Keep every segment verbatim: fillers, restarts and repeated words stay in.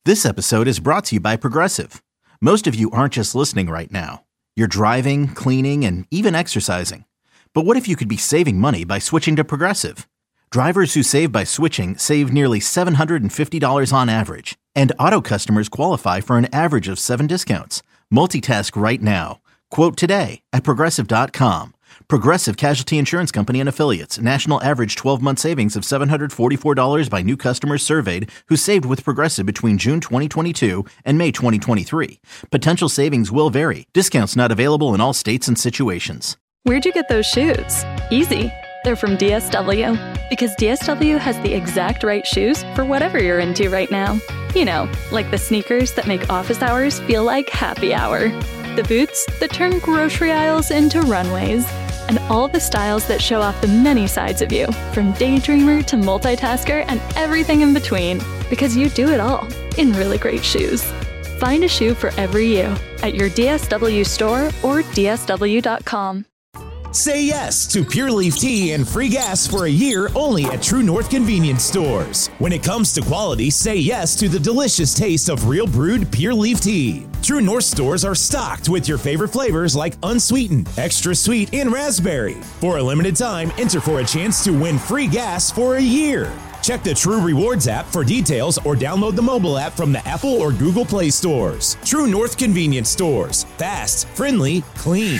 This episode is brought to you by Progressive. Most of you aren't just listening right now. You're driving, cleaning, and even exercising. But what if you could be saving money by switching to Progressive? Drivers who save by switching save nearly seven hundred fifty dollars on average. And auto customers qualify for an average of seven discounts. Multitask right now. Quote today at Progressive dot com. Progressive Casualty Insurance Company and Affiliates. National average twelve-month savings of seven hundred forty-four dollars by new customers surveyed who saved with Progressive between June twenty twenty-two and May twenty twenty-three. Potential savings will vary. Discounts not available in all states and situations. Where'd you get those shoes? Easy. They're from D S W. Because D S W has the exact right shoes for whatever you're into right now. You know, like the sneakers that make office hours feel like happy hour. The boots that turn grocery aisles into runways. And all the styles that show off the many sides of you, from daydreamer to multitasker and everything in between. Because you do it all in really great shoes. Find a shoe for every you at your D S W store or D S W dot com. Say yes to Pure Leaf Tea and free gas for a year only at True North Convenience Stores. When it comes to quality, say yes to the delicious taste of real brewed Pure Leaf Tea. True North stores are stocked with your favorite flavors like unsweetened, extra sweet, and raspberry. For a limited time, enter for a chance to win free gas for a year. Check the True Rewards app for details or download the mobile app from the Apple or Google Play stores. True North Convenience Stores. Fast, friendly, clean.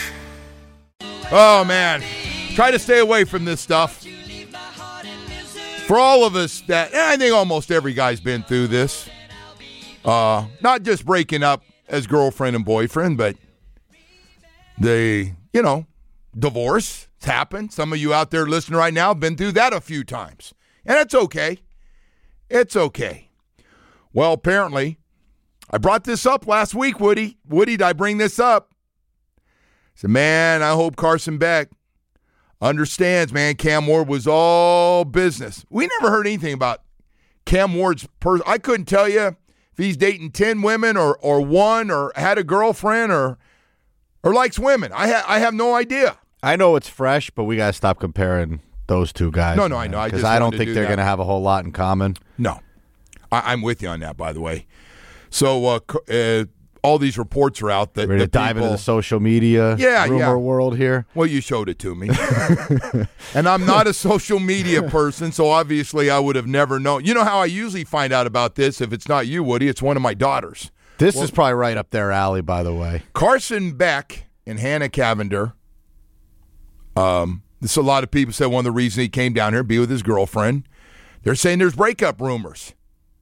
Oh, man. Try to stay away from this stuff. For all of us that, and I think almost every guy's been through this. Uh, not just breaking up as girlfriend and boyfriend, but the, you know, divorce. It's happened. Some of you out there listening right now have been through that a few times. And it's okay. It's okay. Well, apparently, I brought this up last week, Woody. Woody, did I bring this up? I said, man, I hope Carson Beck understands, man, Cam Ward was all business. We never heard anything about Cam Ward's person. I couldn't tell you if he's dating ten women or or one or had a girlfriend or or likes women. I, ha- I have no idea. I know it's fresh, but we got to stop comparing those two guys. No, no, I know. I Because just I don't wanted to think do they're that. going to have a whole lot in common. No. I- I'm with you on that, by the way. So uh, c- uh, all these reports are out that Ready the to dive people, into the social media Yeah, rumor yeah. world here? Well, you showed it to me. And I'm not a social media person, so obviously I would have never known. You know how I usually find out about this? If it's not you, Woody, it's one of my daughters. This Well- is probably right up their alley, by the way. Carson Beck and Hannah Cavender. Um, this a lot of people said one of the reasons he came down here to be with his girlfriend. They're saying there's breakup rumors.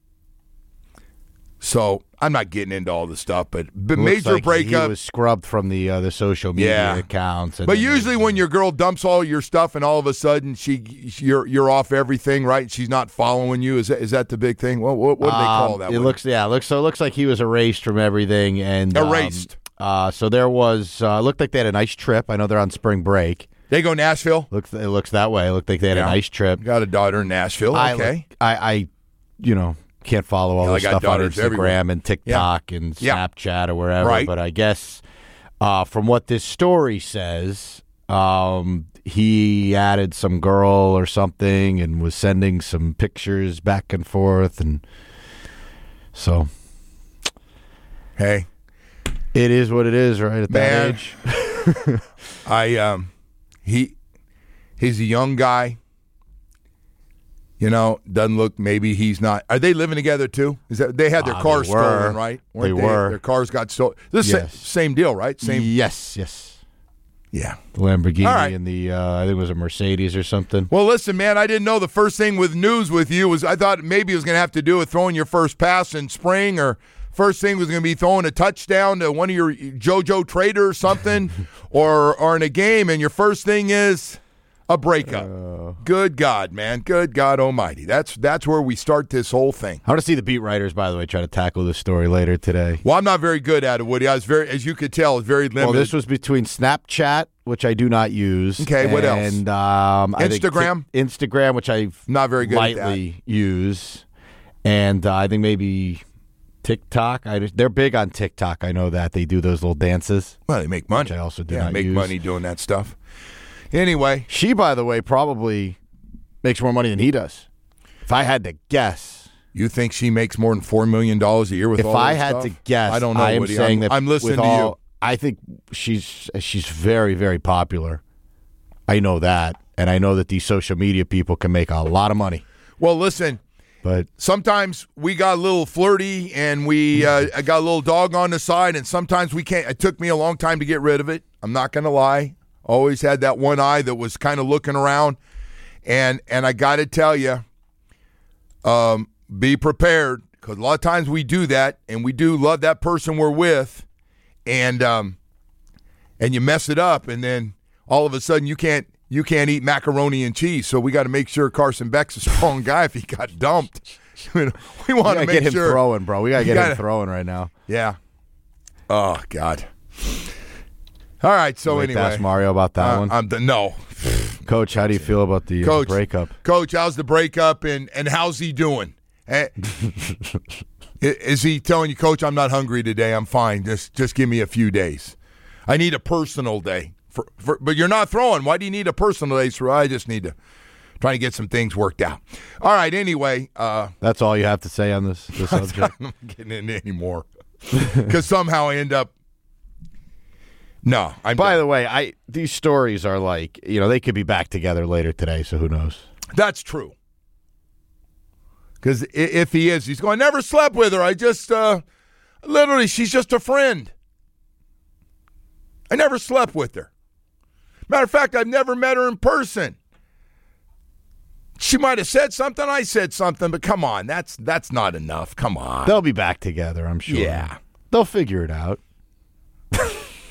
So I'm not getting into all the stuff, but, but Looks major like breakup. He was scrubbed from the uh, the social media Yeah. accounts. And But then- usually when your girl dumps all your stuff and all of a sudden she you're you're off everything, right? She's not following you. Is that is that the big thing? Well, what, what do they call Um, that? It one? looks yeah, it looks so. It looks like he was erased from everything and um, Erased. uh, so there was. Uh, looked like they had a nice trip. I know they're on spring break. They go Nashville. Looks it looks that way. It looked like they had Yeah. a nice trip. Got a daughter in Nashville. I Okay. look- I, I, you know, can't follow all Yeah, I this got stuff on daughters Instagram everywhere. and TikTok and Yeah. Snapchat or wherever. Right. But I guess uh, from what this story says, um, he added some girl or something and was sending some pictures back and forth, and so Hey, it is what it is, right? At Man. that age. I um, he he's a young guy. You know, doesn't look. Maybe he's not. Are they living together too? Is that they had their Ah, cars they were. stolen, right? They Weren't were. Their cars got stolen. This Yes. sa- same deal, right? Same. Yes, yes. Yeah. The Lamborghini All right. and the uh, I think it was a Mercedes or something. Well, listen, man, I didn't know the first thing with news with you was I thought maybe it was going to have to do with throwing your first pass in spring, or first thing was going to be throwing a touchdown to one of your JoJo Trader or something, or or in a game, and your first thing is a breakup. Uh, Good God, man. Good God Almighty. That's that's where we start this whole thing. I want to see the beat writers, by the way, try to tackle this story later today. Well, I'm not very good at it, Woody. I was very, as you could tell, I was very limited. Well, this was between Snapchat, which I do not use. Okay, what else? And um, I think Instagram? Tik- Instagram, which I Not very good at lightly use, and uh, I think maybe TikTok. I just, they're big on TikTok. I know that they do those little dances. Well, they make money. Which I also do yeah, not make use. money doing that stuff. Anyway, She, by the way, probably makes more money than he does. If I had to guess, You think she makes more than four million dollars a year with if all I that had stuff? to guess, I don't know. I am Woody. saying I'm, that I'm listening with to all, you. I think she's she's very, very popular. I know that, and I know that these social media people can make a lot of money. Well, listen. But sometimes we got a little flirty and we uh, I got a little dog on the side, and sometimes we can't. It took me a long time to get rid of it. I'm not going to lie. Always had that one eye that was kind of looking around, and and I got to tell you, um, be prepared, because a lot of times we do that, and we do love that person we're with, and um, and you mess it up, and then all of a sudden you can't. You can't eat macaroni and cheese, so we got to make sure Carson Beck's a strong guy if he got dumped. we want to make get him sure. throwing, bro. We got to get gotta, him throwing right now. Yeah. Oh, God. All right, so Wait, anyway. ask Mario about that uh, one. I'm the, no. Coach, how do you feel about the Coach, uh, breakup? Coach, how's the breakup, and, and how's he doing? Eh, is he telling you, Coach, I'm not hungry today, I'm fine, just just give me a few days. I need a personal day. For, for, but you're not throwing. Why do you need a personal day? So I just need to try to get some things worked out. All right, anyway. Uh, That's all you have to say on this, this subject? I'm not getting into anymore. Because somehow I end up. No. I'm By done. the way, I these stories are like, you know, they could be back together later today, so who knows? That's true. Because if he is, he's going, I never slept with her. I just, uh, literally, she's just a friend. I never slept with her. Matter of fact, I've never met her in person. She might have said something, I said something, but come on, that's that's not enough. Come on. They'll be back together, I'm sure. Yeah. They'll figure it out. All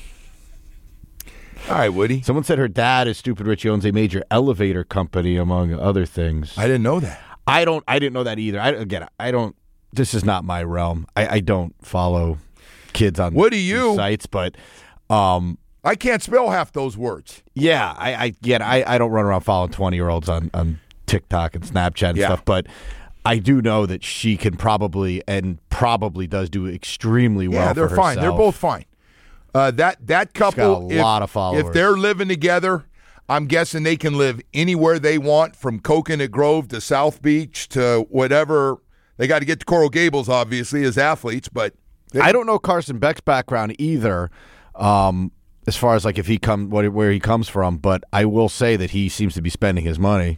right, Woody. Someone said her dad is stupid rich. He owns a major elevator company, among other things. I didn't know that. I don't. I didn't know that either. I again. I don't. This is not my realm. I, I don't follow kids on What do these you? sites, but um, I can't spell half those words. yeah, I, I get. I, I don't run around following twenty year olds on, on TikTok and Snapchat and Yeah. stuff, but I do know that she can probably and probably does do extremely well. Yeah, they're for fine. They're herself. both fine. Uh, that that couple, got a lot of followers. If they're living together, I'm guessing they can live anywhere they want, from Coconut Grove to South Beach to whatever. They got to get to Coral Gables, obviously, as athletes, but they, I don't know Carson Beck's background either, um, as far as like if he come what, where he comes from. But I will say that he seems to be spending his money.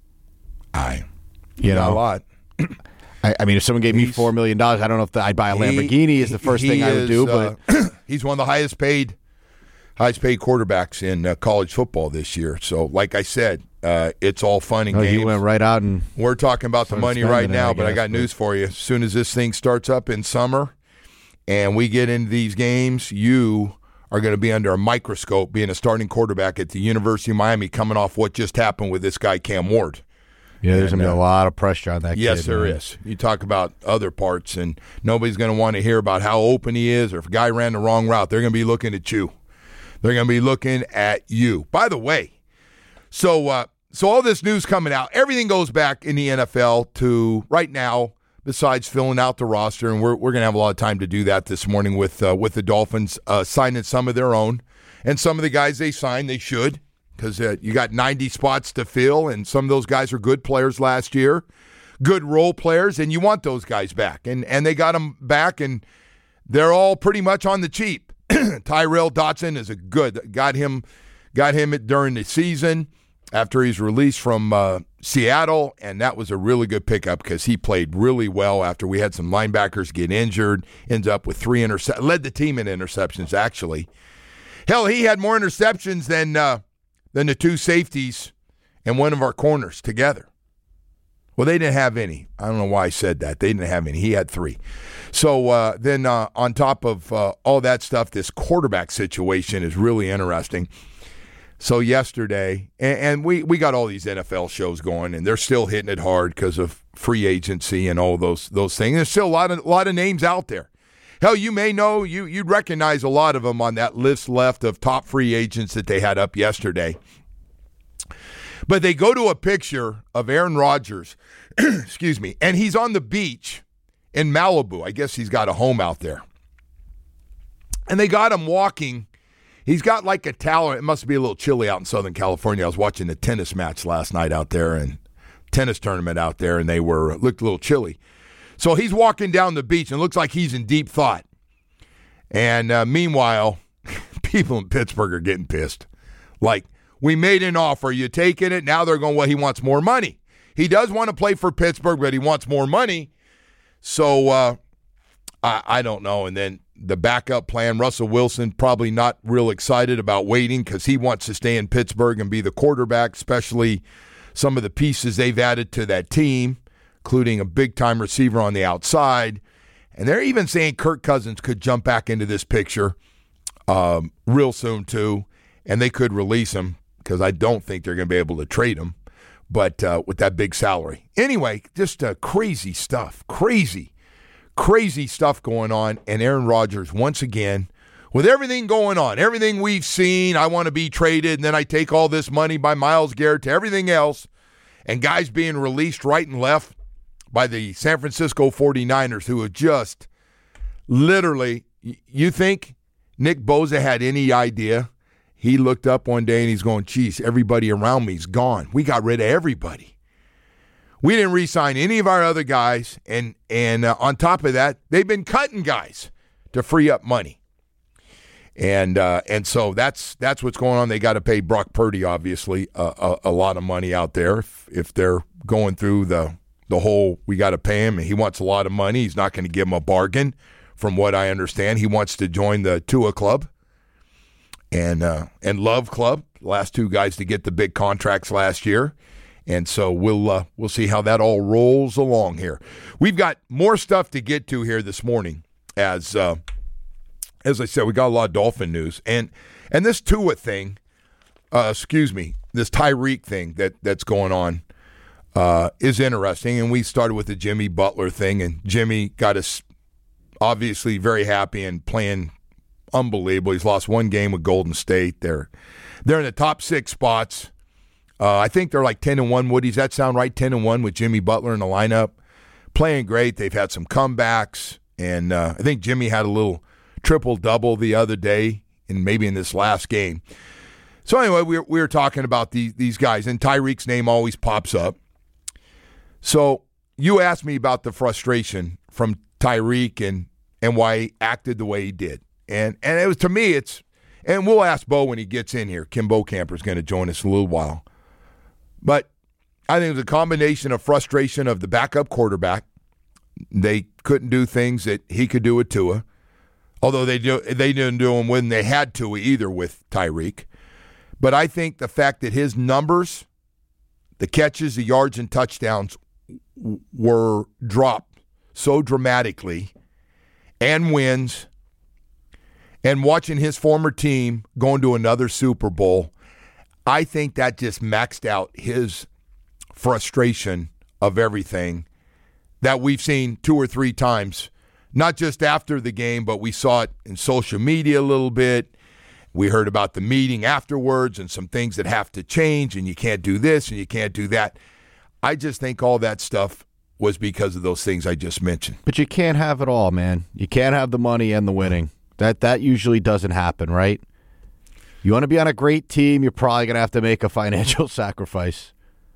I, You not know, a lot. I, I mean, if someone gave me He's- four million dollars, I don't know if I'd buy a Lamborghini. He- is the first he thing I would is, do, but uh, he's one of the highest paid, highest paid quarterbacks in uh, college football this year. So, like I said, uh, it's all fun and no, games. he went right out and We're talking about the Started money spending right it, now, I but I guess, got but- news for you. As soon as this thing starts up in summer and we get into these games, you are going to be under a microscope being a starting quarterback at the University of Miami, coming off what just happened with this guy, Cam Ward. yeah, there's And, gonna be uh, a lot of pressure on that. Yes, kid, there man. is. You talk about other parts, and nobody's going to want to hear about how open he is, or if a guy ran the wrong route. They're going to be looking at you. They're going to be looking at you. By the way, so uh, so all this news coming out, everything goes back in the N F L to right now, besides filling out the roster, and we're we're going to have a lot of time to do that this morning with uh, with the Dolphins uh, signing some of their own, and some of the guys they signed, they should. Because uh, you got ninety spots to fill, and some of those guys are good players last year, good role players, and you want those guys back. And and they got them back, and they're all pretty much on the cheap. Tyrell Dotson is a good got him got him during the season after he's released from uh, Seattle, and that was a really good pickup because he played really well after we had some linebackers get injured. Ends up with three interceptions, led the team in interceptions actually. Hell, he had more interceptions than. Uh, than the two safeties and one of our corners together. Well, they didn't have any. I don't know why I said that. They didn't have any. He had three. So uh, then uh, on top of uh, all that stuff, this quarterback situation is really interesting. So yesterday, and, and we, we got all these N F L shows going, and they're still hitting it hard because of free agency and all those those things. There's still a lot of, a lot of names out there. Hell, you may know, you, you'd recognize a lot of them on that list left of top free agents that they had up yesterday. But they go to a picture of Aaron Rodgers, excuse me, and he's on the beach in Malibu. I guess he's got a home out there. And they got him walking. He's got like a towel. It must be a little chilly out in Southern California. I was watching a tennis match last night out there and tennis tournament out there, and they were looked a little chilly. So he's walking down the beach and looks like he's in deep thought. And uh, meanwhile, people in Pittsburgh are getting pissed. Like, we made an offer. You taking it? Now they're going, well, he wants more money. He does want to play for Pittsburgh, but he wants more money. So uh, I, I don't know. And then the backup plan, Russell Wilson, probably not real excited about waiting because he wants to stay in Pittsburgh and be the quarterback, especially some of the pieces they've added to that team, including a big-time receiver on the outside. And they're even saying Kirk Cousins could jump back into this picture um, real soon, too, and they could release him because I don't think they're going to be able to trade him, but uh, with that big salary. Anyway, just uh, crazy stuff, crazy, crazy stuff going on. And Aaron Rodgers, once again, with everything going on, everything we've seen, I want to be traded, and then I take all this money by Myles Garrett to everything else, and guys being released right and left by the San Francisco forty-niners, who have just literally, you think Nick Bosa had any idea? He looked up one day and he's going, geez, everybody around me's gone. We got rid of everybody. We didn't re-sign any of our other guys, and, and uh, on top of that, they've been cutting guys to free up money. And uh, and so that's that's what's going on. They got to pay Brock Purdy, obviously, uh, a, a lot of money out there if, if they're going through the the whole, we got to pay him, and he wants a lot of money. He's not going to give him a bargain, from what I understand. He wants to join the Tua Club and uh, and Love Club, last two guys to get the big contracts last year. And so we'll uh, we'll see how that all rolls along here. We've got more stuff to get to here this morning. As uh, as I said, we got a lot of Dolphin news, and and this Tua thing, uh, excuse me, this Tyreek thing that that's going on. Uh, is interesting, and we started with the Jimmy Butler thing, and Jimmy got us obviously very happy and playing unbelievable. He's lost one game with Golden State. They're they're in the top six spots. Uh, I think they're like ten and one. Woody, does that sound right? Ten and one with Jimmy Butler in the lineup, playing great. They've had some comebacks, and uh, I think Jimmy had a little triple double the other day, and maybe in this last game. So anyway, we were, we were talking about these these guys, and Tyreek's name always pops up. So you asked me about the frustration from Tyreek and, and why he acted the way he did. And and it was, to me, it's, and we'll ask Bo when he gets in here. Kim Bocamper is going to join us in a little while. But I think it was a combination of frustration of the backup quarterback. They couldn't do things that he could do with Tua, although they do, they didn't do them when they had Tua either with Tyreek. But I think the fact that his numbers, the catches, the yards, and touchdowns were dropped so dramatically, and wins, and watching his former team going to another Super Bowl, I think that just maxed out his frustration of everything that we've seen two or three times, not just after the game, but we saw it in social media a little bit. We heard about the meeting afterwards and some things that have to change, and you can't do this and you can't do that. I just think all that stuff was because of those things I just mentioned. But you can't have it all, man. You can't have the money and the winning. That that usually doesn't happen, right? You want to be on a great team, you're probably going to have to make a financial sacrifice.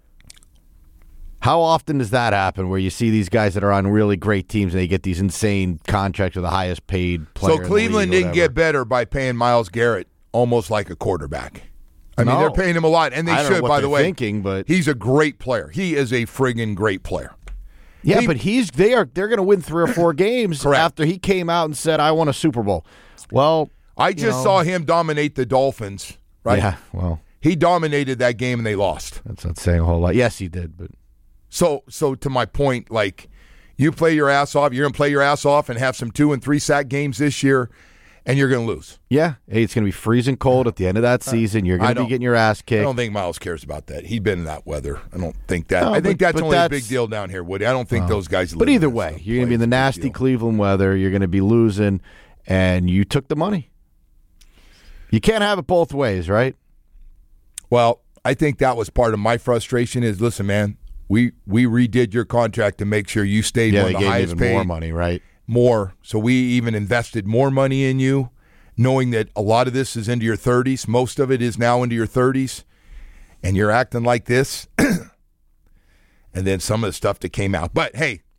How often does that happen where you see these guys that are on really great teams and they get these insane contracts with the highest paid player? So Cleveland didn't get better by paying Myles Garrett almost like a quarterback. I mean, no. They're paying him a lot, and they I don't should, know what by the way. Thinking, but he's a great player. He is a friggin' great player. Yeah, he, but he's they are they're going to win three or four games correct. After he came out and said, "I want a Super Bowl." Well, I just know, saw him dominate the Dolphins. Right? Yeah. Well, he dominated that game, and they lost. That's not saying a whole lot. Yes, he did, but so so to my point, like you play your ass off, you're going to play your ass off and have some two and three sack games this year. And you're going to lose. Yeah. Hey, it's going to be freezing cold at the end of that season. You're going to be getting your ass kicked. I don't think Myles cares about that. He's been in that weather. I don't think that. No, I think but, that's but only that's, a big deal down here, Woody. I don't think well, those guys live But either in that way, stuff. you're going to be in the nasty Cleveland weather. You're going to be losing, and you took the money. You can't have it both ways, right? Well, I think that was part of my frustration is, listen, man, we, we redid your contract to make sure you stayed yeah, one of the highest even paid. more money, right? More. So we even invested more money in you, knowing that a lot of this is into your thirties. Most of it is now into your thirties. And you're acting like this. And then some of the stuff that came out. But, hey,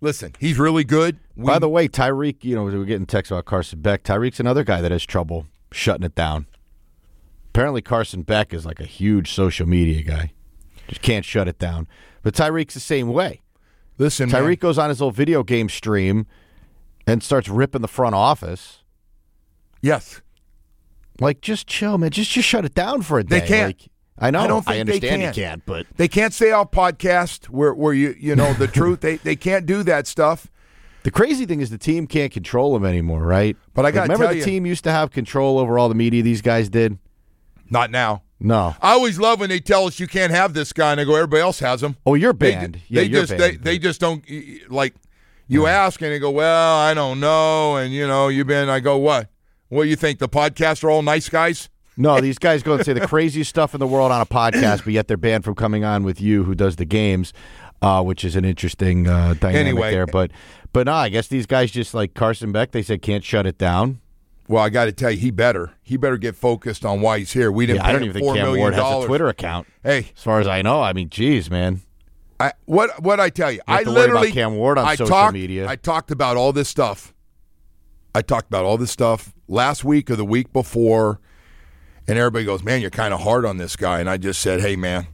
listen, he's really good. We, By the way, Tyreek, you know, we were getting texts about Carson Beck. Tyreek's another guy that has trouble shutting it down. Apparently Carson Beck is like a huge social media guy. Just can't shut it down. But Tyreek's the same way. Listen, Tyreek man. goes on his little video game stream and starts ripping the front office. Yes. Like, just chill, man. Just just shut it down for a day. They can't. Like, I know. I don't think I understand they you can. can't, but They can't say off podcast where, where you you know the truth. They they can't do that stuff. the crazy thing is the team can't control him anymore, right? But I gotta remember tell the you- team used to have control over all the media these guys did? Not now. No. I always love when they tell us you can't have this guy, and I go, everybody else has him. Oh, you're They, banned. ju- yeah, they you're just banned. they, they just don't like. You ask and they go, well, I don't know, and you know, you've been. I go, what? What do you think? The podcasts are all nice guys? No, these guys go and say the craziest stuff in the world on a podcast, but yet they're banned from coming on with you, who does the games, uh, which is an interesting uh, dynamic Anyway. there. But, but no, I guess these guys just like Carson Beck. They said can't shut it down. Well, I got to tell you, he better. He better get focused on why he's here. We didn't. Yeah, I pay don't him even think four Cam million Ward has a dollars. Twitter account. Hey, As far as I know, I mean, geez, man. I, what what I tell you, You have I to worry about literally Cam Ward on I social talked, media. I talked about all this stuff. I talked about all this stuff last week or the week before, and everybody goes, "Man, you're kind of hard on this guy." And I just said, "Hey, man,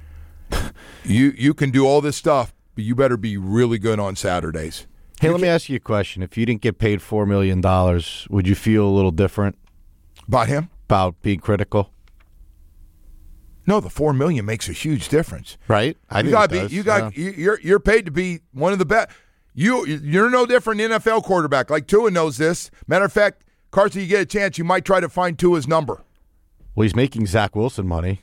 you you can do all this stuff, but you better be really good on Saturdays." Hey, let me ask you a question. If you didn't get paid four million dollars, would you feel a little different About him? about being critical? No, the four million makes a huge difference. Right? I you think got it be does, you got yeah. you- you're you're paid to be one of the best. You you're no different than N F L quarterback. Like Tua knows this. Matter of fact, Carson, you get a chance, you might try to find Tua's number. Well, he's making Zach Wilson money.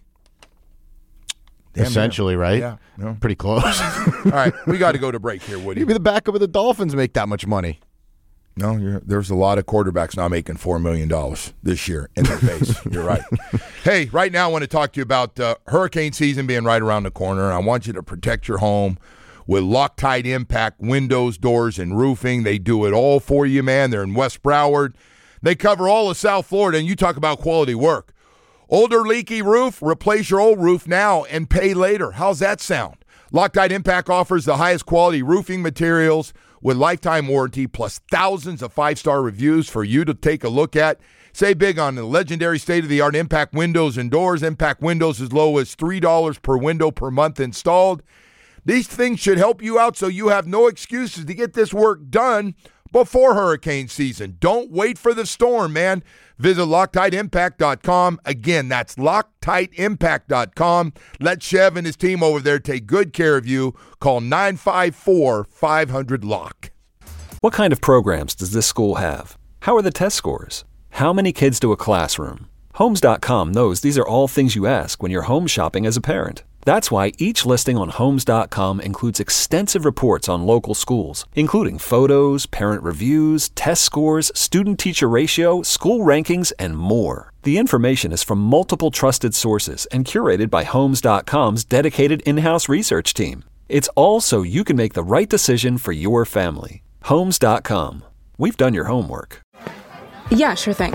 Damn, Essentially, yeah. right? Yeah. No. Pretty close. All right, we got to go to break here, Woody. Maybe the backup of the Dolphins make that much money. No, you're, there's a lot of quarterbacks not making four million dollars this year in their base. You're right. Hey, right now I want to talk to you about uh, hurricane season being right around the corner, and I want you to protect your home with Loctite Impact windows, doors, and roofing. They do it all for you, man. They're in West Broward. They cover all of South Florida, and you talk about quality work. Older leaky roof, replace your old roof now and pay later. How's that sound? Loctite Impact offers the highest quality roofing materials with lifetime warranty plus thousands of five-star reviews for you to take a look at. Say big on the legendary state-of-the-art Impact windows and doors. Impact windows as low as three dollars per window per month installed. These things should help you out so you have no excuses to get this work done before hurricane season. Don't wait for the storm, man. Visit Loctite Impact dot com. Again, that's Loctite Impact dot com. Let Chev and his team over there take good care of you. Call nine five four, five hundred, L O C K. What kind of programs does this school have? How are the test scores? How many kids to a classroom? Homes dot com knows these are all things you ask when you're home shopping as a parent. That's why each listing on Homes dot com includes extensive reports on local schools, including photos, parent reviews, test scores, student-teacher ratio, school rankings, and more. The information is from multiple trusted sources and curated by Homes dot com's dedicated in-house research team. It's all so you can make the right decision for your family. Homes dot com. We've done your homework. Yeah, sure thing.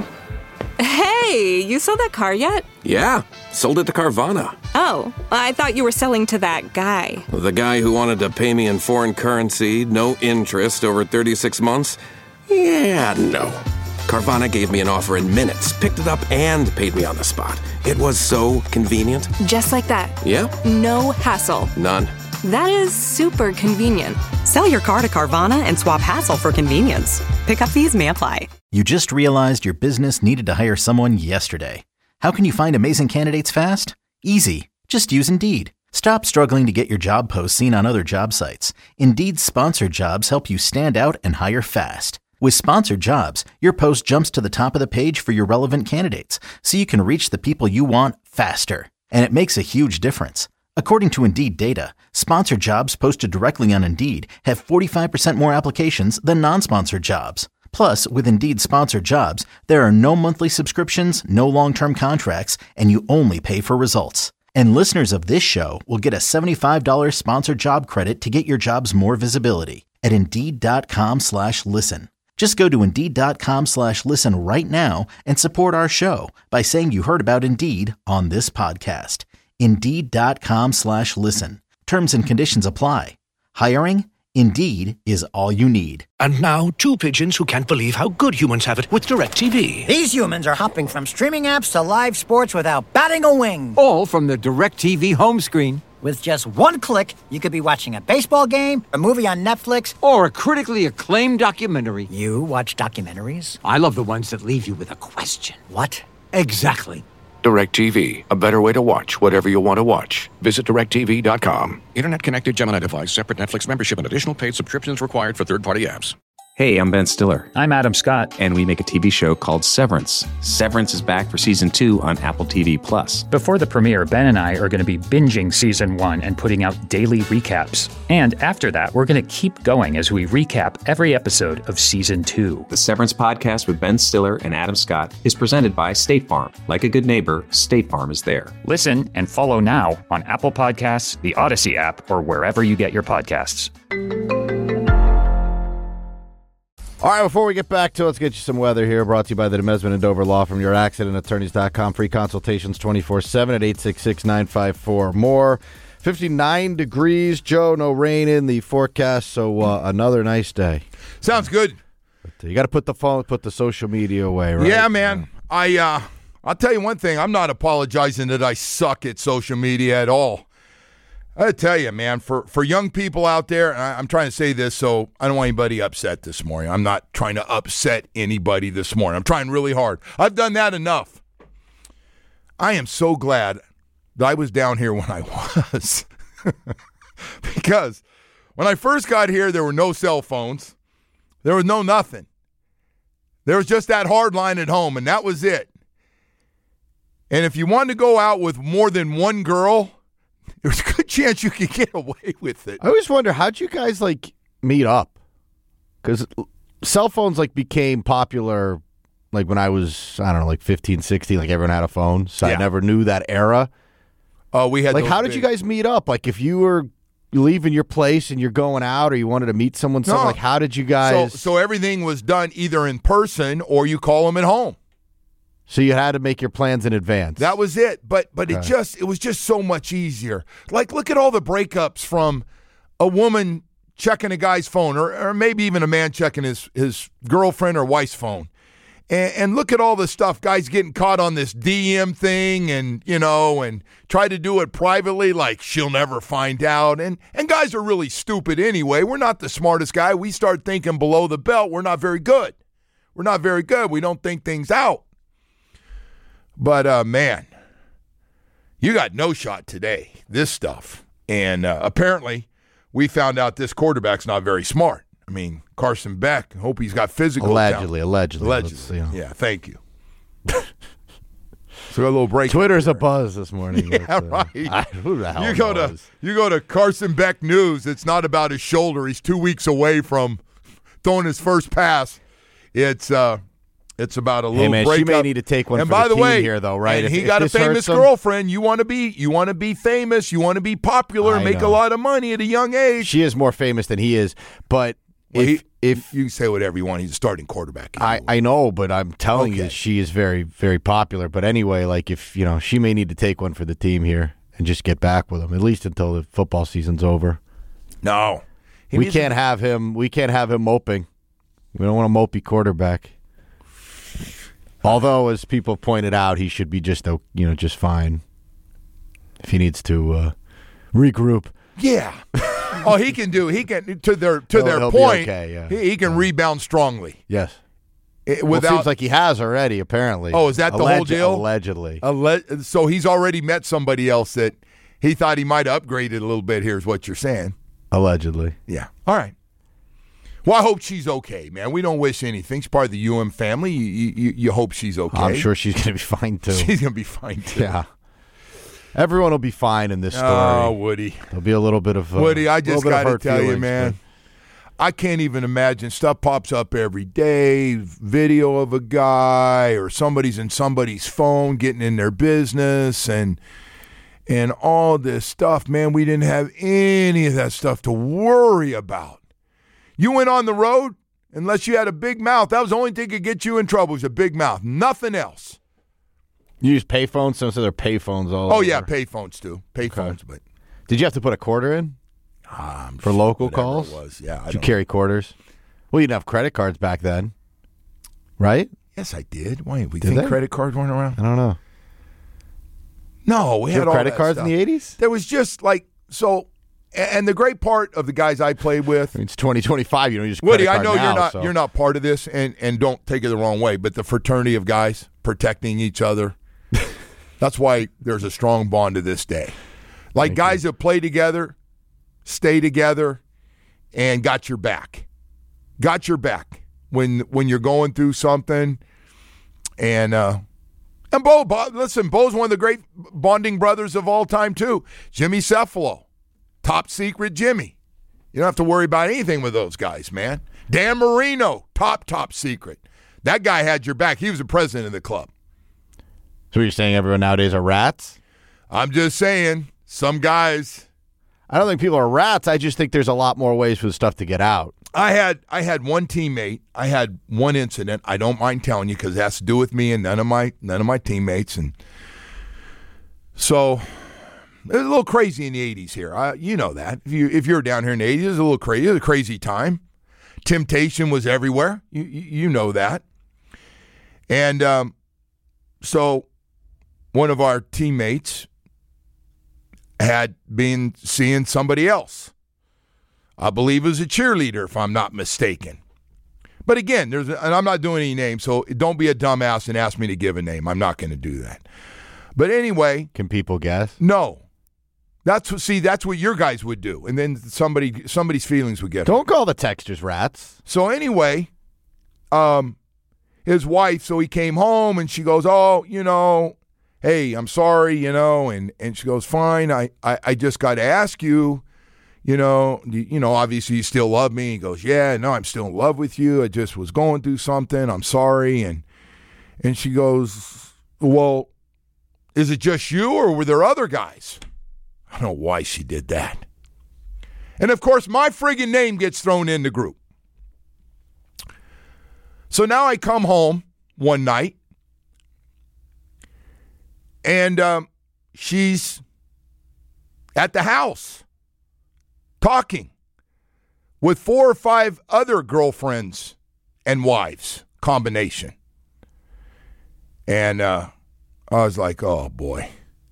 Hey, you sold that car yet? Yeah, sold it to Carvana. Oh, I thought you were selling to that guy. The guy who wanted to pay me in foreign currency, no interest, over thirty-six months? Yeah, no. Carvana gave me an offer in minutes, picked it up, and paid me on the spot. It was so convenient. Just like that. Yeah? No hassle. None. That is super convenient. Sell your car to Carvana and swap hassle for convenience. Pickup fees may apply. You just realized your business needed to hire someone yesterday. How can you find amazing candidates fast? Easy. Just use Indeed. Stop struggling to get your job posts seen on other job sites. Indeed's sponsored jobs help you stand out and hire fast. With sponsored jobs, your post jumps to the top of the page for your relevant candidates, so you can reach the people you want faster. And it makes a huge difference. According to Indeed data, sponsored jobs posted directly on Indeed have forty-five percent more applications than non-sponsored jobs. Plus, with Indeed sponsored jobs, there are no monthly subscriptions, no long-term contracts, and you only pay for results. And listeners of this show will get a seventy-five dollars sponsored job credit to get your jobs more visibility at Indeed.com slash listen. Just go to Indeed.com slash listen right now and support our show by saying you heard about Indeed on this podcast. Indeed.com slash listen. Terms and conditions apply. Hiring? Indeed is all you need. And now, two pigeons who can't believe how good humans have it with DirecTV. These humans are hopping from streaming apps to live sports without batting a wing. All from the DirecTV home screen. With just one click, you could be watching a baseball game, a movie on Netflix, or a critically acclaimed documentary. You watch documentaries? I love the ones that leave you with a question. What? Exactly. DirecTV, a better way to watch whatever you want to watch. Visit direct T V dot com. Internet-connected Gemini device, separate Netflix membership, and additional paid subscriptions required for third-party apps. Hey, I'm Ben Stiller. I'm Adam Scott. And we make a T V show called Severance. Severance is back for season two on Apple T V Plus. Before the premiere, Ben and I are going to be binging season one and putting out daily recaps. And after that, we're going to keep going as we recap every episode of season two. The Severance podcast with Ben Stiller and Adam Scott is presented by State Farm. Like a good neighbor, State Farm is there. Listen and follow now on Apple Podcasts, the Odyssey app, or wherever you get your podcasts. All right, before we get back to it, let's get you some weather here. Brought to you by the Demesman and Dover Law from your accident attorneys dot com. Free consultations twenty-four seven at eight six six, nine five four, more. fifty-nine degrees, Joe. No rain in the forecast, so uh, another nice day. Sounds good. But you got to put the phone, put the social media away, right? Yeah, man. I, uh, I'll tell you one thing. I'm not apologizing that I suck at social media at all. I tell you, man, for, for young people out there, and I, I'm trying to say this so I don't want anybody upset this morning. I'm not trying to upset anybody this morning. I'm trying really hard. I've done that enough. I am so glad that I was down here when I was. Because when I first got here, there were no cell phones. There was no nothing. There was just that hard line at home, and that was it. And if you wanted to go out with more than one girl, there's a good chance you could get away with it. I always wonder, how'd you guys, like, meet up? Because cell phones, like, became popular, like, when I was, I don't know, like, fifteen, sixteen, like, everyone had a phone, so yeah. I never knew that era. Oh, we had Like, how big... did you guys meet up? Like, if you were leaving your place and you're going out or you wanted to meet someone, no. like, how did you guys... So, so everything was done either in person or you call them at home. So you had to make your plans in advance. That was it. But but okay. it just it was just so much easier. Like, look at all the breakups from a woman checking a guy's phone, or, or maybe even a man checking his, his girlfriend or wife's phone. And, and look at all the stuff, guys getting caught on this D M thing and, you know, and try to do it privately like she'll never find out. And, and guys are really stupid anyway. We're not the smartest guy. We start thinking below the belt. We're not very good. We're not very good. We don't think things out. But, uh, man, you got no shot today, this stuff. And uh, apparently we found out this quarterback's not very smart. I mean, Carson Beck, I hope he's got physical Allegedly, talent. allegedly. Allegedly. Let's, you know. Yeah, thank you. So a little break. Twitter's a buzz this morning. Yeah, uh, right. I, who the hell you go knows? to you go to Carson Beck News. It's not about his shoulder. He's two weeks away from throwing his first pass. It's uh, it's about a little hey man, breakup. She may need to take one and for by the, the team way, here, though, right? And if, he if got a this famous hurts him, girlfriend. You want to be you want to be famous. You want to be popular. I Make know. a lot of money at a young age. She is more famous than he is, but well, if he, if you can say whatever you want, he's a starting quarterback. I, I know, but I'm telling Okay. you, she is very, very popular. But anyway, like if you know, she may need to take one for the team here and just get back with him at least until the football season's over. No, he we needs can't to- have him. We can't have him moping. We don't want a mopey quarterback. Although, as people pointed out, he should be just you know just fine if he needs to uh, regroup. Yeah. Oh, he can do. He can to their to He'll- their he'll be point. okay, yeah. he, he can rebound strongly. Yes. It, Well, it without seems like he has already. Apparently. Oh, is that the whole Alleg- deal? Allegedly. Alle- so he's already met somebody else that he thought he might have upgraded a little bit. Here's what you're saying. Allegedly. Yeah. All right. Well, I hope she's okay, man. We don't wish anything. She's part of the U M family. You, you, you hope she's okay. I'm sure she's going to be fine too. She's going to be fine too. Yeah. Everyone will be fine in this story. Oh, Woody. There'll be a little bit of uh, Woody, I just got got to tell you, man. I can't even imagine. Stuff pops up every day, video of a guy or somebody's in somebody's phone getting in their business and and all this stuff. Man, we didn't have any of that stuff to worry about. You went on the road, unless you had a big mouth. That was the only thing that could get you in trouble was a big mouth. Nothing else. You use payphones? Some of there are payphones all Oh, over. yeah, payphones too. Payphones, Okay. but Did you have to put a quarter in? Um, For local whatever calls? it was. Yeah. I Did you don't- carry quarters? Well, you didn't have credit cards back then, right? Yes, I did. Why? We Did think they? credit cards weren't around? I don't know. No, we Did you had have all credit that cards stuff. in the eighties? There was just like so, and the great part of the guys I played with. I mean, it's twenty twenty-five. You don't use a Woody, credit I card know now, you're not so- you're not part of this, and and don't take it the wrong way, but the fraternity of guys protecting each other. That's why there's a strong bond to this day. Like Thank guys that play together, stay together, and got your back. Got your back when when you're going through something. And uh, and Bo, Bo, listen, Bo's one of the great bonding brothers of all time too. Jimmy Cephalo, top secret Jimmy. You don't have to worry about anything with those guys, man. Dan Marino, top top secret. That guy had your back. He was the president of the club. So you're saying everyone nowadays are rats? I'm just saying, some guys. I don't think people are rats. I just think there's a lot more ways for the stuff to get out. I had I had one teammate. I had one incident. I don't mind telling you because it has to do with me and none of my none of my teammates. And so it was a little crazy in the eighties here. I, you know that if you if you're down here in the eighties, it was a little crazy. It was a crazy time. Temptation was everywhere. You you, you know that. And um, so one of our teammates had been seeing somebody else. I believe it was a cheerleader, if I'm not mistaken. But again, there's a, and I'm not doing any names, so don't be a dumbass and ask me to give a name. I'm not going to do that. But anyway, can people guess? No, that's what, see, that's what your guys would do, and then somebody somebody's feelings would get. Don't call the texters rats. So anyway, um, his wife. So he came home, and she goes, "Oh, you know, hey, I'm sorry, you know," and and she goes, "Fine, I I, I just got to ask you." You know, you, you know, obviously you still love me. He goes, yeah, no, I'm still in love with you. I just was going through something. I'm sorry. And and she goes, well, is it just you or were there other guys? I don't know why she did that. And, of course, my friggin' name gets thrown in the group. So now I come home one night, and um, she's at the house, talking with four or five other girlfriends and wives, combination. And uh, I was like, oh, boy.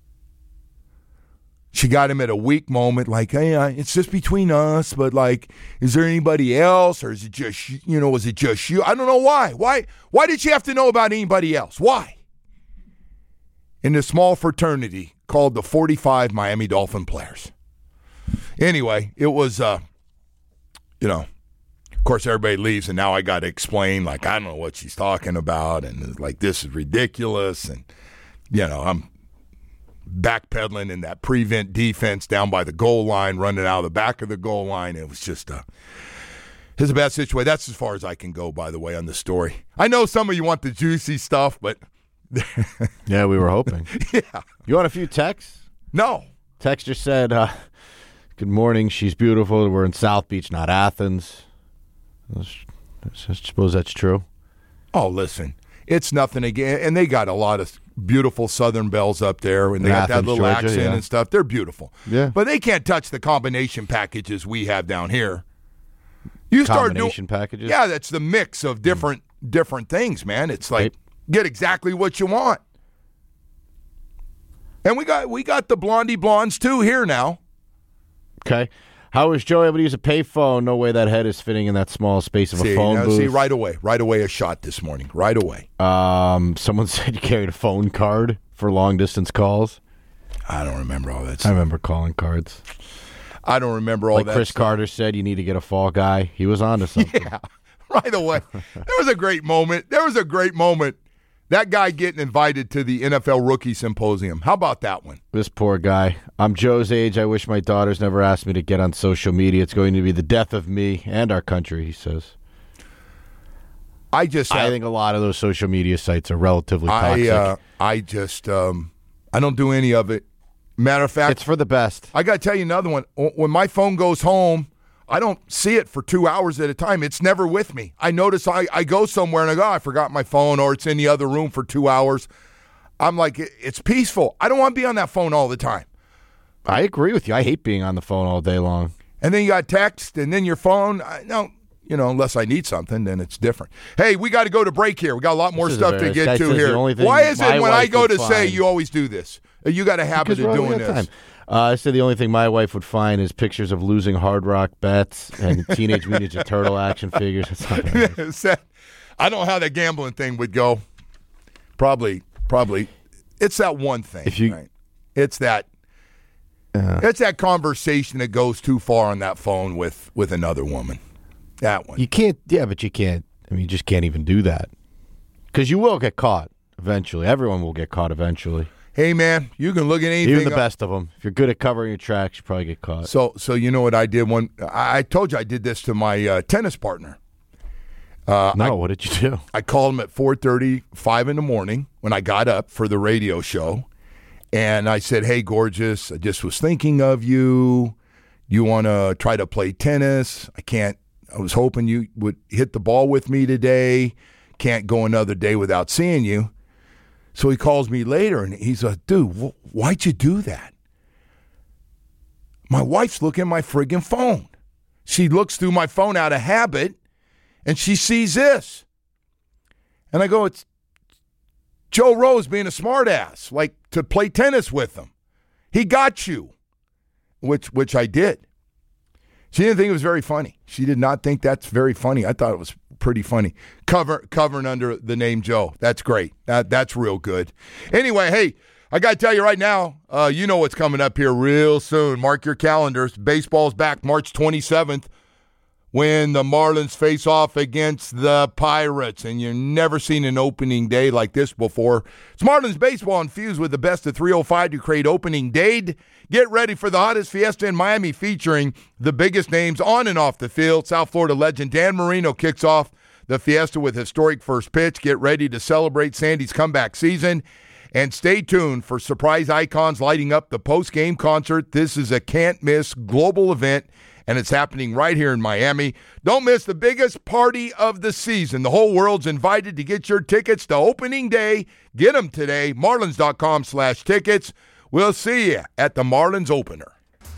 She got him at a weak moment, like, hey, uh, it's just between us, but, like, is there anybody else, or is it just, you know, is it just you? I don't know why. Why Why did she have to know about anybody else? Why? In the small fraternity called the forty-five Miami Dolphin Players. Anyway, it was, uh, you know, of course, everybody leaves, and now I got to explain, like, I don't know what she's talking about, and, like, this is ridiculous, and, you know, I'm backpedaling in that prevent defense down by the goal line, running out of the back of the goal line. It was just a, it was a bad situation. That's as far as I can go, by the way, on the story. I know some of you want the juicy stuff, but. Yeah, we were hoping. Yeah. You want a few texts? No. Texter said, uh, good morning, she's beautiful. We're in South Beach, not Athens. I suppose that's true. Oh, listen, it's nothing again. And they got a lot of beautiful Southern belles up there, and they got that Athens, little Georgia, accent yeah. and stuff. They're beautiful. Yeah. But they can't touch the combination packages we have down here. You start doing Combination packages? Yeah, that's the mix of different mm. different things, man. It's like get exactly what you want. And we got we got the blondie blondes too here now. Okay. How was Joe able to use a payphone? No way that head is fitting in that small space of see, a phone now, booth. See, right away. Right away a shot this morning. Right away. Um, someone said you carried a phone card for long-distance calls. I don't remember all that I stuff. remember calling cards. I don't remember all like that Chris stuff. Carter said, you need to get a fall guy. He was on to something. Yeah, right away. There was a great moment. There was a great moment. That guy getting invited to the N F L Rookie Symposium. How about that one? This poor guy. I'm Joe's age. I wish my daughters never asked me to get on social media. It's going to be the death of me and our country, he says. I just I have, think a lot of those social media sites are relatively toxic. I, uh, I just, um, I don't do any of it. Matter of fact, it's for the best. I got to tell you another one. When my phone goes home, I don't see it for two hours at a time. It's never with me. I notice I, I go somewhere and I go, oh, I forgot my phone, or it's in the other room for two hours. I'm like, it's peaceful. I don't want to be on that phone all the time. I agree with you. I hate being on the phone all day long. And then you got text, and then your phone. I, no, you know, unless I need something, then it's different. Hey, we got to go to break here. We got a lot more stuff to get to here. Why is it when I go to find, say you always do this? You got a habit of doing this. Time. Uh, I said the only thing my wife would find is pictures of losing Hard Rock bets and Teenage Mutant Ninja Turtle action figures. That's not that, I don't know how that gambling thing would go. Probably, probably. It's that one thing. If you, right? It's that. Uh, it's that conversation that goes too far on that phone with, with another woman. That one. You can't. Yeah, but you can't. I mean, you just can't even do that because you will get caught eventually. Everyone will get caught eventually. Hey, man, you can look at anything. Even the up. best of them. If you're good at covering your tracks, you probably get caught. So, so you know what I did? One, I told you I did this to my uh, tennis partner. Uh, no, I, what did you do? I called him at four thirty, five in the morning when I got up for the radio show. And I said, hey, gorgeous, I just was thinking of you. You want to try to play tennis? I can't. I was hoping you would hit the ball with me today. Can't go another day without seeing you. So he calls me later, and he's like, dude, wh- why'd you do that? My wife's looking at my friggin' phone. She looks through my phone out of habit, and she sees this. And I go, it's Joe Rose being a smartass, like to play tennis with him. He got you, which which I did. She didn't think it was very funny. She did not think that's very funny. I thought it was pretty funny. Cover covering under the name Joe. That's great. That that's real good. Anyway, hey, I got to tell you right now, uh, you know what's coming up here real soon. Mark your calendars. Baseball's back March twenty-seventh when the Marlins face off against the Pirates. And you've never seen an opening day like this before. It's Marlins baseball infused with the best of three oh five to create opening day. Get ready for the hottest fiesta in Miami featuring the biggest names on and off the field. South Florida legend Dan Marino kicks off the fiesta with historic first pitch. Get ready to celebrate Sandy's comeback season. And stay tuned for surprise icons lighting up the post-game concert. This is a can't-miss global event, and it's happening right here in Miami. Don't miss the biggest party of the season. The whole world's invited to get your tickets to opening day. Get them today, marlins.com slash tickets. We'll see you at the Marlins opener.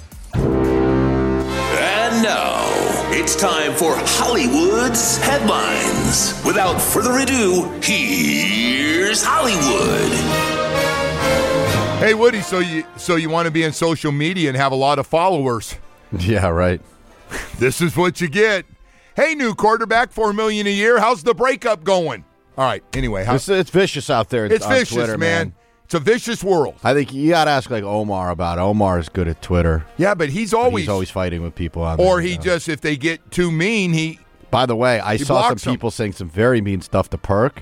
And now, it's time for Hollywood's headlines. Without further ado, here's Hollywood. Hey, Woody, so you so you want to be in social media and have a lot of followers. Yeah, right. This is what you get. Hey, new quarterback, four million dollars a year. How's the breakup going? All right, anyway. How, it's, it's vicious out there It's on vicious, Twitter, man. man. It's a vicious world. I think you got to ask like Omar about it. Omar's good at Twitter. Yeah, but he's always but he's always fighting with people on Or there, he you know. just, if they get too mean, he By the way, I saw some them. people saying some very mean stuff to Perk.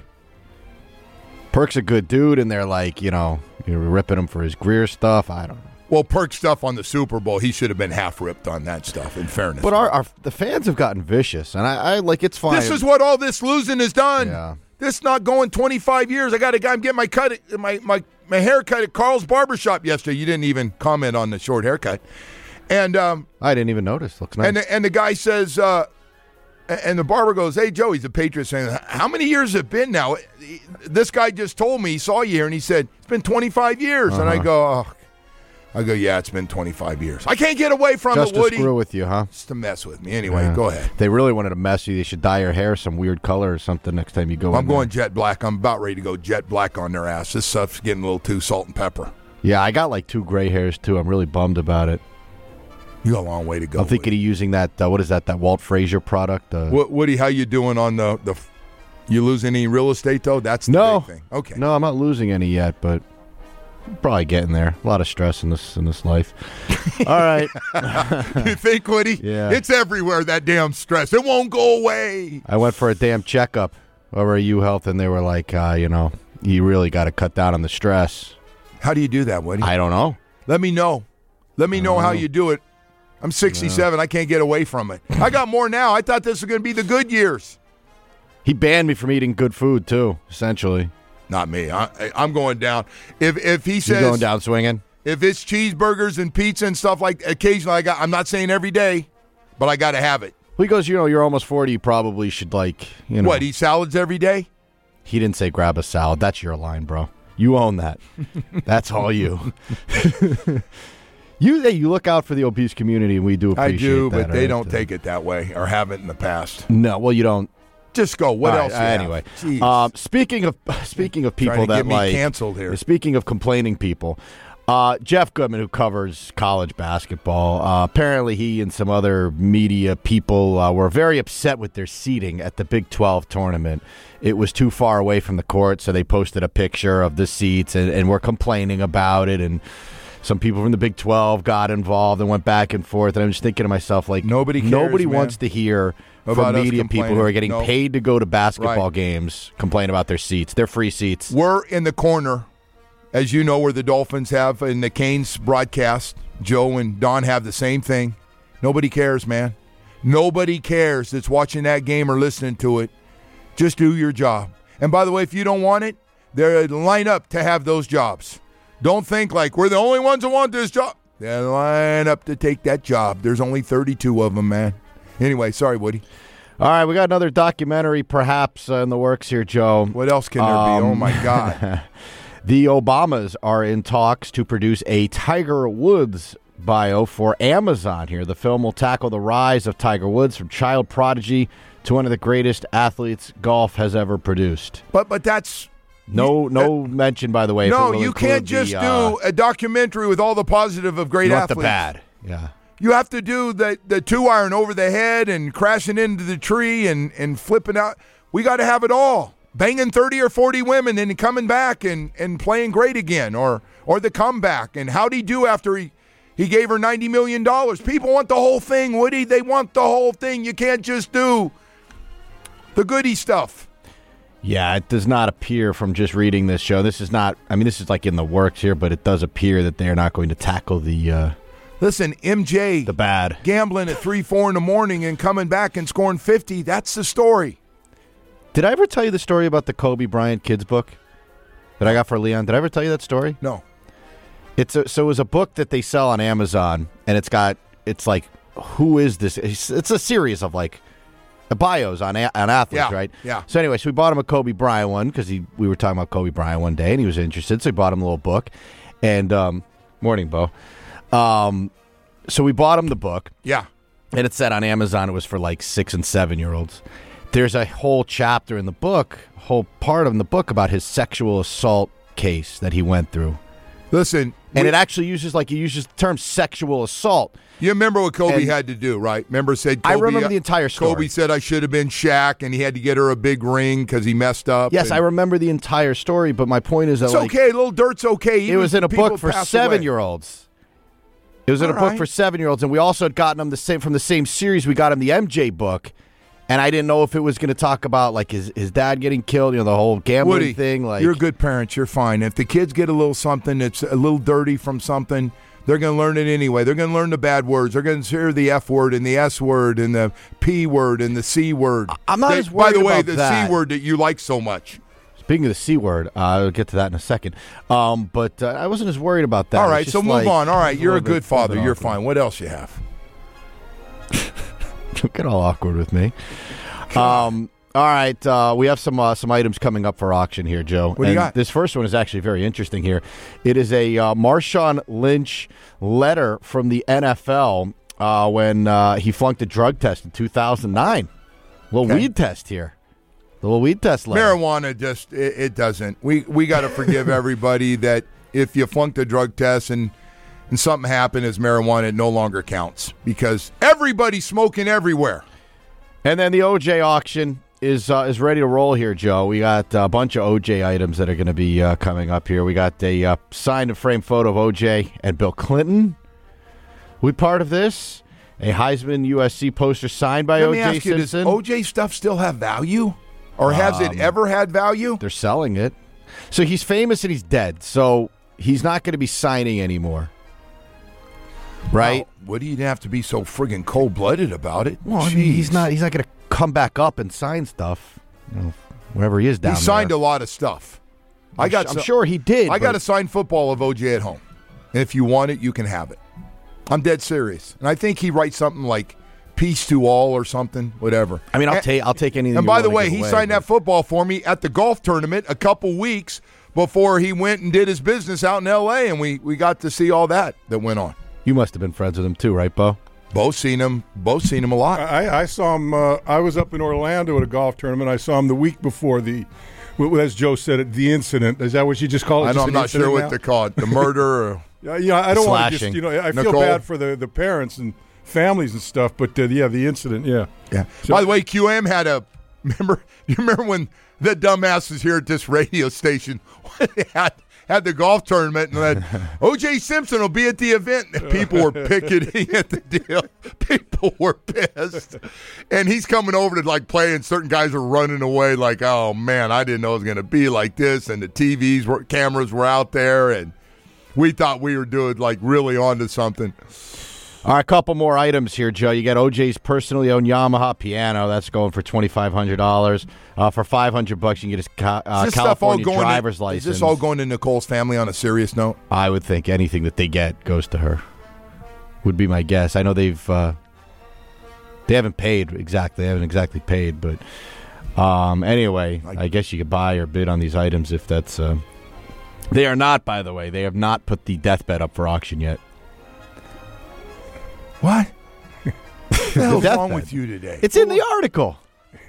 Perk's a good dude, and they're like, you know, you're ripping him for his Greer stuff. I don't know. Well, Perk stuff on the Super Bowl, he should have been half ripped on that stuff, in fairness. But our, our the fans have gotten vicious, and I, I like it's fine. This is what all this losing has done. Yeah. This not going twenty-five years. I got a guy, I'm getting my cut, at, my, my, my haircut at Carl's Barbershop yesterday. You didn't even comment on the short haircut. And um, I didn't even notice. Looks nice. And the, and the guy says, uh, and the barber goes, hey, Joe, he's a Patriot, saying, how many years has it been now? This guy just told me, he saw you here, and he said, it's been twenty-five years. Uh-huh. And I go, oh. I go, yeah, it's been twenty-five years. I can't get away from Just it, Woody. Just to screw with you, huh? Just to mess with me. Anyway, yeah. Go ahead. If they really wanted to mess you, they should dye your hair some weird color or something next time you go I'm in going there. jet black. I'm about ready to go jet black on their ass. This stuff's getting a little too salt and pepper. Yeah, I got like two gray hairs, too. I'm really bummed about it. You got a long way to go. I'm thinking Woody. of using that, uh, what is that, that Walt Frazier product? Uh, What, Woody, how you doing on the, the – you lose any real estate, though? That's the no. big thing. Okay. No, I'm not losing any yet, but probably getting there. A lot of stress in this in this life. All right. You think, Woody? Yeah. It's everywhere, that damn stress. It won't go away. I went for a damn checkup over at UHealth, and they were like, uh, you know, you really got to cut down on the stress. How do you do that, Woody? I don't know. Let me know. Let me know, know how you do it. I'm sixty-seven. No. I can't get away from it. I got more now. I thought this was going to be the good years. He banned me from eating good food, too, essentially. Not me. I, I'm going down. If if he says You're going down swinging? If it's cheeseburgers and pizza and stuff like occasionally, I got. I'm not saying every day, but I got to have it. Well, he goes, you know, you're almost forty. You probably should, like, you know. What, eat salads every day? He didn't say grab a salad. That's your line, bro. You own that. That's all you. You you look out for the obese community, and we do appreciate I do, that. but they right? don't take it that way or haven't in the past. No, well, you don't. Just go. What All else? right, you anyway, have? um, speaking of speaking of people Trying to that get me like canceled here. Speaking of complaining people, uh, Jeff Goodman, who covers college basketball, uh, apparently he and some other media people uh, were very upset with their seating at the Big twelve tournament. It was too far away from the court, so they posted a picture of the seats and, and were complaining about it. And some people from the Big twelve got involved and went back and forth. And I'm just thinking to myself, like, nobody cares, nobody man. wants to hear About from us media people who are getting complaining. No. paid to go to basketball Right. games complain about their seats. They're free seats. We're in the corner, as you know, where the Dolphins have in the Canes broadcast. Joe and Don have the same thing. Nobody cares, man. Nobody cares that's watching that game or listening to it. Just do your job. And by the way, if you don't want it, they're line up to have those jobs. Don't think like we're the only ones that want this job. They line up to take that job. There's only thirty-two of them, man. Anyway, sorry, Woody. All right, we got another documentary perhaps uh, in the works here, Joe. What else can there Um, be? Oh, my God. The Obamas are in talks to produce a Tiger Woods bio for Amazon here. The film will tackle the rise of Tiger Woods from child prodigy to one of the greatest athletes golf has ever produced. But but that's... No no uh, mention, by the way. No, if it will you can't include just the, uh, do a documentary with all the positive of great you want athletes. the bad. Yeah. You have to do the, the two-iron over the head and crashing into the tree and, and flipping out. We got to have it all. Banging thirty or forty women and coming back and, and playing great again, or or the comeback. And how'd he do after he, he gave her ninety million dollars? People want the whole thing, Woody. They want the whole thing. You can't just do the goody stuff. Yeah, it does not appear from just reading this show. This is not, I mean, this is like in the works here, but it does appear that they are not going to tackle the... Uh, Listen, M J, the bad gambling at three, four in the morning and coming back and scoring fifty. That's the story. Did I ever tell you the story about the Kobe Bryant kids book that I got for Leon? Did I ever tell you that story? No. It's a, so it was a book that they sell on Amazon, and it's got it's like, who is this? It's, it's a series of like bios on a, on athletes, Yeah, right? yeah. So anyway, so we bought him a Kobe Bryant one because he we were talking about Kobe Bryant one day, and he was interested, so we bought him a little book. And um, morning, Bo. Um, so we bought him the book. Yeah. And it said on Amazon it was for like six and seven year olds. There's a whole chapter in the book, a whole part of the book about his sexual assault case that he went through. Listen. And we, it actually uses like he uses the term sexual assault. You remember what Kobe And had to do, right? Remember said Kobe, I remember the entire story. Kobe said I should have been Shaq, and he had to get her a big ring because he messed up. Yes, and, I remember the entire story, but my point is that It's like, okay. A little dirt's okay. it Even was in a people book for pass seven away. year olds. It was in All a book right. for seven year olds, and we also had gotten him the same from the same series. We got him the M J book, and I didn't know if it was going to talk about like his his dad getting killed, you know, the whole gambling Woody, thing. Like, you're good parents. You're fine. If the kids get a little something that's a little dirty from something, they're going to learn it anyway. They're going to learn the bad words. They're going to hear the F word and the S word and the P word and the C word. I'm not They- as worried By the way, about the that. C word that you like so much. Speaking of the C word, uh, I'll get to that in a second. Um, but uh, I wasn't as worried about that. All It's right, just so move like- on. All right, it's you're a little bit- good father. little You're awkward. fine. What else you have? Don't get all awkward with me. Um, all right, uh, we have some uh, some items coming up for auction here, Joe. What do you And got? This first one is actually very interesting here. It is a uh, Marshawn Lynch letter from the N F L uh, when uh, he flunked a drug test in two thousand nine. Little Okay. weed test here. The little weed test letter. Marijuana just it, it doesn't. We we got to forgive everybody that if you flunked a drug test and and something happened as marijuana, it no longer counts because everybody's smoking everywhere. And then the O J auction is uh, is ready to roll here, Joe. We got a bunch of O J items that are going to be uh, coming up here. We got a uh, signed and framed photo of O J and Bill Clinton. We part of this. A Heisman U S C poster signed by Let O me J ask you: Does Simpson. O J stuff still have value, or has it Um, ever had value? They're selling it. So he's famous and he's dead. So he's not going to be signing anymore. Right? Wow, what do you have to be so friggin' cold blooded about it? Well, I mean, he's Jeez. not. He's not going to come back up and sign stuff. You know, wherever he is down He signed there. a lot of stuff. I I'm got. su- I'm some- sure he did, I got but- a signed football of O J at home, and if you want it, you can have it. I'm dead serious, and I think he writes something like "Peace to all" or something, whatever. I mean, I'll And- take. I'll take anything. And you by the wanna way, give he away, signed but- that football for me at the golf tournament a couple weeks before he went and did his business out in L A, and we we got to see all that that went on. You must have been friends with him too, right, Bo? Both seen him. Both seen him a lot. I, I saw him. Uh, I was up in Orlando at a golf tournament. I saw him the week before the, well, as Joe said it, the incident. Is that what you just call it? I know, Just I'm an not sure incident what now? to call it. The murder. Or yeah, yeah, I don't want to slashing. just, you know, I feel Nicole. bad for the, the parents and families and stuff, but uh, yeah, the incident, yeah. Yeah. So- By the way, Q M had a. Remember? You remember when the dumbasses here at this radio station had had the golf tournament and then O J Simpson will be at the event. And people were picketing at the deal. People were pissed. And he's coming over to like play, and certain guys are running away like, oh, man, I didn't know it was going to be like this. And the T Vs, were, cameras were out there, and we thought we were doing like really onto something. All right, a couple more items here, Joe. You got O J's personally owned Yamaha piano. That's going for twenty-five hundred dollars. Uh, for five hundred bucks, you can get his ca- uh, Is this stuff all California going driver's to, license. Is this all going to Nicole's family on a serious note? I would think anything that they get goes to her. Would be my guess. I know they've uh, they haven't paid exactly. They haven't exactly paid, but um, anyway, I guess you could buy or bid on these items if that's. Uh, they are not, by the way. They have not put the deathbed up for auction yet. What? What the hell's deathbed. wrong with you today? It's in the article.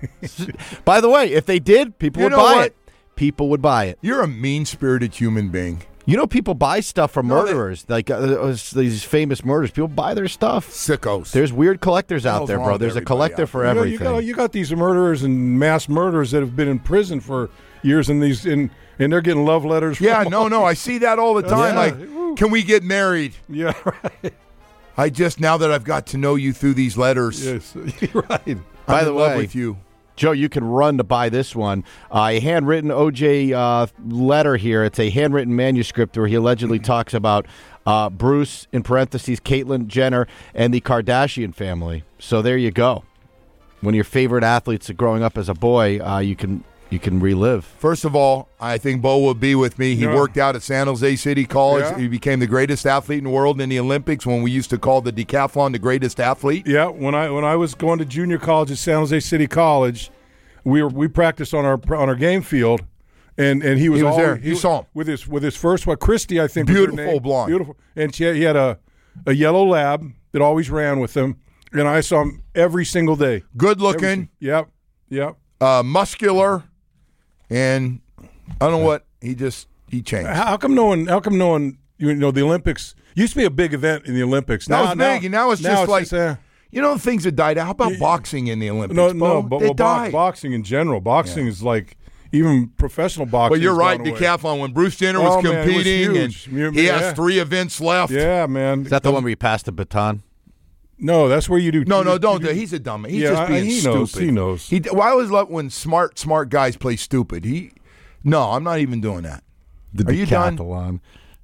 By the way, if they did, people You would know buy what? it. People would buy it. You're a mean-spirited human being. You know, people buy stuff from No, they- murderers, like uh, these famous murders. People buy their stuff. Sickos. There's weird collectors What the out hell's there, wrong bro. with There's a everybody collector out for You know, everything. You got, you got these murderers and mass murderers that have been in prison for years, and these and, and they're getting love letters. Yeah, from no, no. I see that all the time. Yeah. Like, can we get married? Yeah, right. I just, now that I've got to know you through these letters, Yes, right. By I'm the in love way, with you. Joe, you can run to buy this one. Uh, a handwritten O J uh, letter here. It's a handwritten manuscript where he allegedly talks about uh, Bruce, in parentheses, Caitlyn Jenner, and the Kardashian family. So there you go. One of your favorite athletes growing up as a boy, uh, you can you can relive. First of all, I think Bo will be with me. He Yeah. worked out at San Jose City College. Yeah. He became the greatest athlete in the world in the Olympics when we used to call the decathlon the greatest athlete. Yeah, when I when I was going to junior college at San Jose City College, we were we practiced on our on our game field, and, and he was, He was always, there. You was- saw him. with his with his first one, Christy, I think. was her Beautiful name. blonde. Beautiful, and she had, he had a a yellow lab that always ran with him, and I saw him every single day. Good Every looking, sing- Yep, yep. uh, muscular, and I don't know what he just he changed. How, how come no one? How come no one? You know, the Olympics used to be a big event in the Olympics. That was big, and now it's just like uh, you know, things that died out. How about boxing in the Olympics? no, Bo? no, but They well, bo- died. boxing in general. Boxing is like even professional boxing. Well, you're has right. gone away. Decathlon, when Bruce Jenner was Oh, man, it was competing, huge. and Yeah, he has yeah. three events left. Yeah, man. Is that the one where you pass the baton? No, that's where you do. No, you- no, you don't. do- do. He's a dumb. He's Yeah, just I- being he stupid. knows, he knows. He. Well, I always love when smart, smart guys play stupid. He. No, I'm not even doing that. The Are you done? decathlon.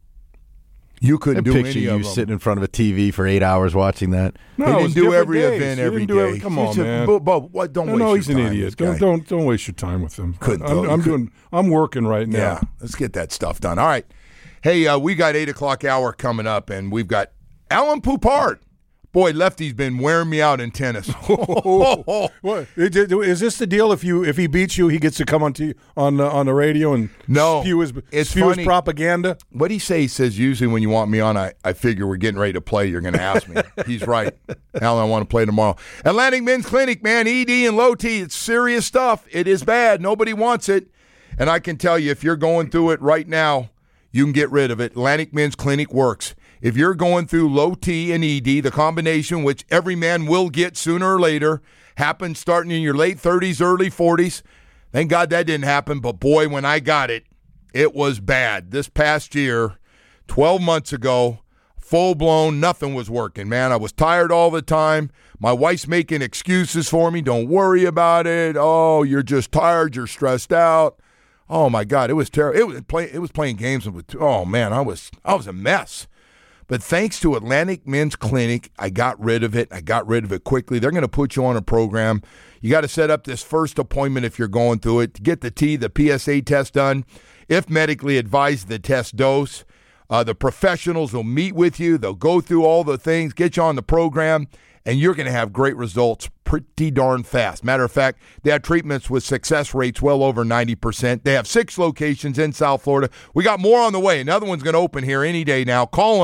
You couldn't I do picture any you of them. sitting in front of a T V for eight hours watching that. No, he it didn't was do different every days. event He every didn't do every- day. Come He's on, just- man. Bo, Bo, what? Don't No, waste no, your he's an time, idiot. this Don't guy. don't don't waste your time with him. Couldn't, I'm, though. I'm You doing. I'm working right now. Yeah, let's get that stuff done. All right. Hey, uh, we got eight o'clock hour coming up, and we've got Alan Poupart. Boy, Lefty's been wearing me out in tennis. What is this the deal? If you if he beats you, he gets to come on t- on the, on the radio and No, spew his it's spew his funny. propaganda. What he say? He says, usually when you want me on, I, I figure we're getting ready to play. You're going to ask me. He's right. Alan, I want to play tomorrow. Atlantic Men's Clinic, man, E D and low T, it's serious stuff. It is bad. Nobody wants it. And I can tell you, if you're going through it right now, you can get rid of it. Atlantic Men's Clinic works. If you're going through low T and E D, the combination, which every man will get sooner or later, happens starting in your late thirties, early forties. Thank God that didn't happen. But boy, when I got it, it was bad. This past year, twelve months ago, full-blown, nothing was working, man. I was tired all the time. My wife's making excuses for me. Don't worry about it. Oh, you're just tired. You're stressed out. Oh, my God, it was terrible. It was, play, it was playing games with, oh, man, I was I was a mess. But thanks to Atlantic Men's Clinic, I got rid of it. I got rid of it quickly. They're going to put you on a program. You got to set up this first appointment if you're going through it to get the T, the P S A test done. If medically advised, the test dose. Uh, the professionals will meet with you. They'll go through all the things, get you on the program, and you're going to have great results pretty darn fast. Matter of fact, they have treatments with success rates well over ninety percent. They have six locations in South Florida. We got more on the way. Another one's going to open here any day now. Call them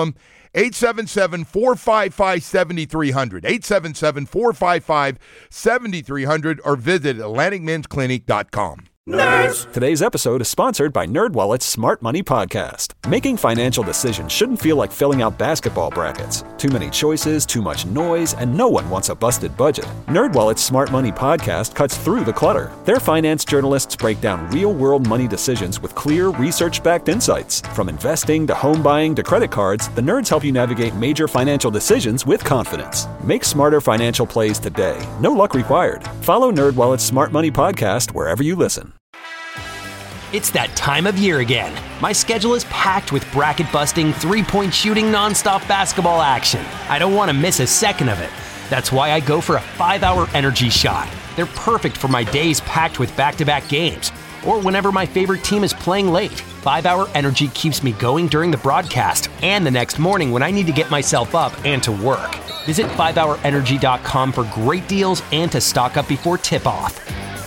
eight seven seven, four five five, seven three zero zero, eight seven seven, four five five, seven three zero zero, or visit atlantic men's clinic dot com. Nerds! Today's episode is sponsored by NerdWallet's Smart Money Podcast. Making financial decisions shouldn't feel like filling out basketball brackets. Too many choices, too much noise, and no one wants a busted budget. NerdWallet's Smart Money Podcast cuts through the clutter. Their finance journalists break down real-world money decisions with clear, research-backed insights. From investing to home buying to credit cards, the nerds help you navigate major financial decisions with confidence. Make smarter financial plays today. No luck required. Follow NerdWallet's Smart Money Podcast wherever you listen. It's that time of year again. My schedule is packed with bracket-busting, three-point shooting, nonstop basketball action. I don't want to miss a second of it. That's why I go for a five-hour energy shot. They're perfect for my days packed with back-to-back games, or whenever my favorite team is playing late. five-hour energy keeps me going during the broadcast and the next morning when I need to get myself up and to work. Visit five hour energy dot com for great deals and to stock up before tip-off.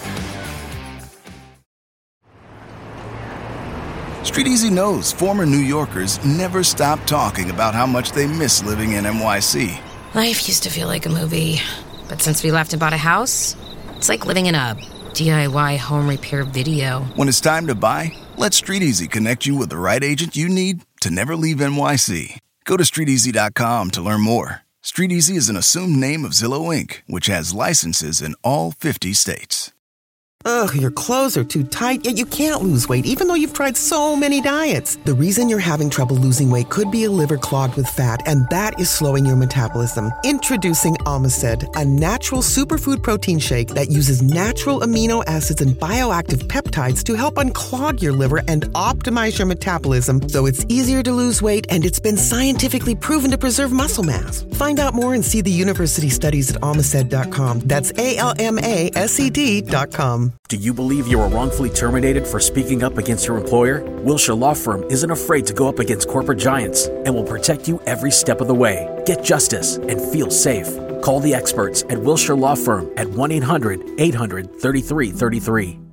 Street Easy knows former New Yorkers never stop talking about how much they miss living in N Y C. Life used to feel like a movie, but since we left and bought a house, it's like living in a D I Y home repair video. When it's time to buy, let Street Easy connect you with the right agent you need to never leave N Y C. Go to street easy dot com to learn more. Street Easy is an assumed name of Zillow Incorporated, which has licenses in all fifty states. Ugh, your clothes are too tight, yet you can't lose weight even though you've tried so many diets. The reason you're having trouble losing weight could be a liver clogged with fat, and that is slowing your metabolism. Introducing Omicid, a natural superfood protein shake that uses natural amino acids and bioactive peptides to help unclog your liver and optimize your metabolism so it's easier to lose weight, and it's been scientifically proven to preserve muscle mass. Find out more and see the university studies at omicid dot com. That's A L M A S E D dot com. Do you believe you were wrongfully terminated for speaking up against your employer? Wilshire Law Firm isn't afraid to go up against corporate giants and will protect you every step of the way. Get justice and feel safe. Call the experts at Wilshire Law Firm at one eight hundred, eight hundred, thirty-three thirty-three.